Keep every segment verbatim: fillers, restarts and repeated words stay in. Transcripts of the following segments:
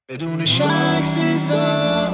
بدون شک سیزده.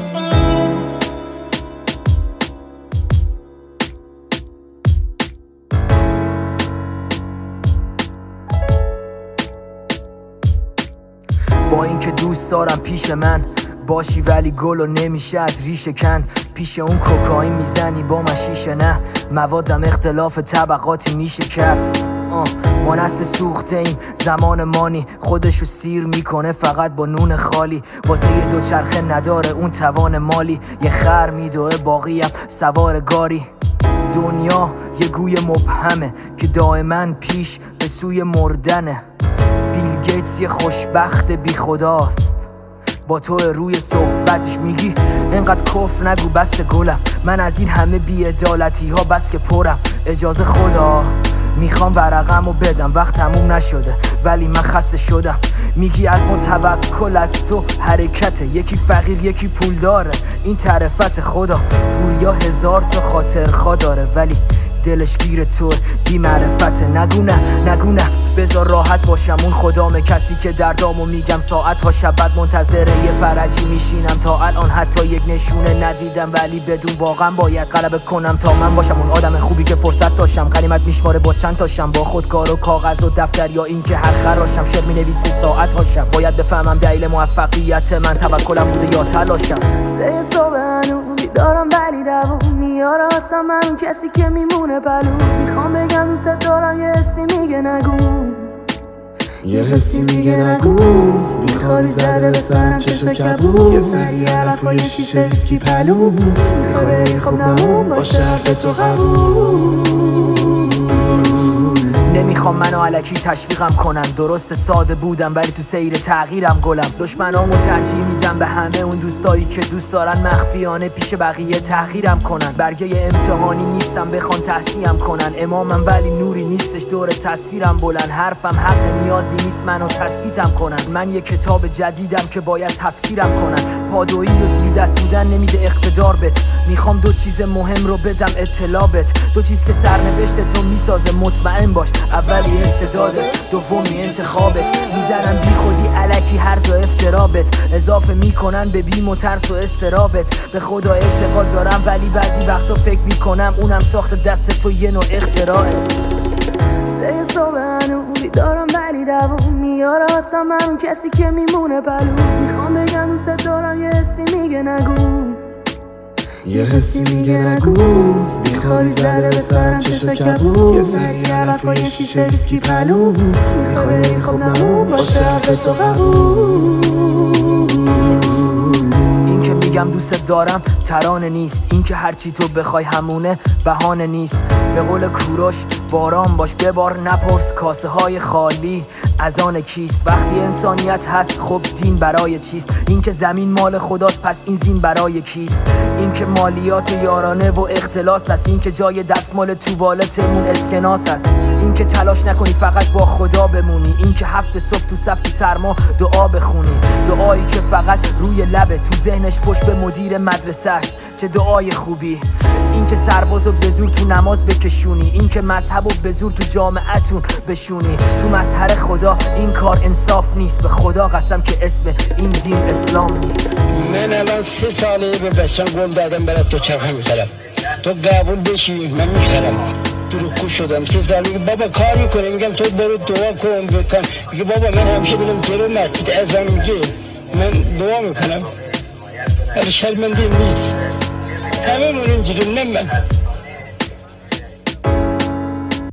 با اینکه دوست دارم پیش من باشی ولی گلو نمیشه از ریشه کند. پیش اون کوکائین میزنی با من شیشه نه. موادم اختلاف طبقاتی میشه کرد. آه ما نسل سوخته ایم، زمان مانی خودشو سیر میکنه فقط با نون خالی. واسه یه دوچرخه نداره اون توان مالی. یه خر میدوه باقیم سوار گاری. دنیا یه گوی مبهمه که دائما پیش به سوی مردنه. بیل گیتس یه خوشبخت بی خداست، با تو روی صحبتش میگی اینقدر کف نگو بس گلم. من از این همه بی‌عدالتی ها بس که پرم. اجازه خدا میخوام ورقمو بدم، وقت تموم نشده ولی من خسته شدم. میگی از اون توکل از تو حرکته، یکی فقیر یکی پول داره این طرفت. خدا پوریا هزار تا خاطر خوا داره ولی دلش گیر تو بی معرفت. نگو نه نگو نه بذار راحت باشم. اون خدامه کسی که دردامو میگم ساعت ها شبت منتظره یه فرجی میشینم. تا الان حتی یک نشونه ندیدم ولی بدون واقعا باید غلبه کنم تا من باشم اون آدم خوبی که فرصت داشتم. غنیمت میشماره با چند تاشم، با خودکار و کاغذ و دفتر یا این که هر خراشم. شعر مینویسه ساعت هاشم. باید بفهمم دلیل موفقیت من توکلم بوده یا تلاشم. سه صبح هنو بیدارم ولی دوام میاره اصلا من اون کسی که میمونه بلو. میخوام بگم دوست دارم یه حسی میگه نگو، یه حسی میگه نگو. میخوابی زده به سرم چشم کبود، یه سری علف و یه شیشه ویسکی پلو. میخوای بری خب نمون باشه حرف تو قبول. نمیخوام منو الکی تشویقم کنن. درست ساده بودم ولی تو سیر تغییرم گلم. دشمنامو ترجیح میدم به همه اون دوستایی که دوست دارن مخفیانه پیش بقیه تحقیرم کنن. برگه امتحانی نیستم بخوان تحصیلم کنن. امامم ولی نوری نیستش دور تصویرم بلند. حرفم حق نیازی نیست منو تثبیتم کنن. من یه کتاب جدیدم که باید تفسیرم کنن. پادویی و زیر دست بودن نمیده اقتدار بت. میخوام دو چیز مهم رو بدم اطلاع بت. دو چیز که سرنوشت تو میسازه مطمئن باش. اولی استعدادت، دومی انتخابت. میزنن بی خودی الکی هر جا افترابت. اضافه میکنن به بیم و ترس و استرابت. به خدا اعتقاد دارم ولی بعضی وقتا فکر میکنم اونم ساخت دست تو یه نوع اختراعه. سه صبح هنو بیدارم ولی دوام میاره اصلا من اون کسی که میمونه بلو. میخوام بگم دوست دارم یه حسی میگه نگو، یه حسی میگه نگو. میخوابی زده به سرم چشم کبود، یه سری علف و یه شیشه ویسکی پلو. میخوای بری خب نمون باشه حرف تو قبول. این که میگم دوست دارم ترانه نیست، این که هرچی تو بخوای همونه بهانه نیست. به قول کوروش باران باش ببار نپرس کاسه های خالی از آن کیست. وقتی انسانیت هست خب دین برای چیست؟ این که زمین مال خداست پس این زین برای کیست؟ این که مالیات یارانه و اختلاس است. این که جای دستمال توالتمون اسکناس است. این که تلاش نکنی فقط با خدا بمونی. این که هفت صبح تو صف تو سرما دعا بخونی. دعایی که فقط روی لبه تو ذهنش پشت به مدیر مدرسه است. چه دعای خوبی. این که سربازو به زور تو نماز بکشونی. این که مذهبو به زور تو جامعتون بشونی. تو مظهر خدا این کار انصاف نیست. به خدا قسم که اسم این دین اسلام نیست. من الان سه ساله به بچم گل دادم برای تو چرخه میخرم. تو قبول بشی من میخرم. تو رو خوش شدم سه ساله بابا کار میکنه. میگم تو برو دعا کن بکن. میگه بابا من همیشه بلم جلو مسجد اذان میگه من دعا میکنم. ولی شرمنده نیست. همه من اینجوری نه من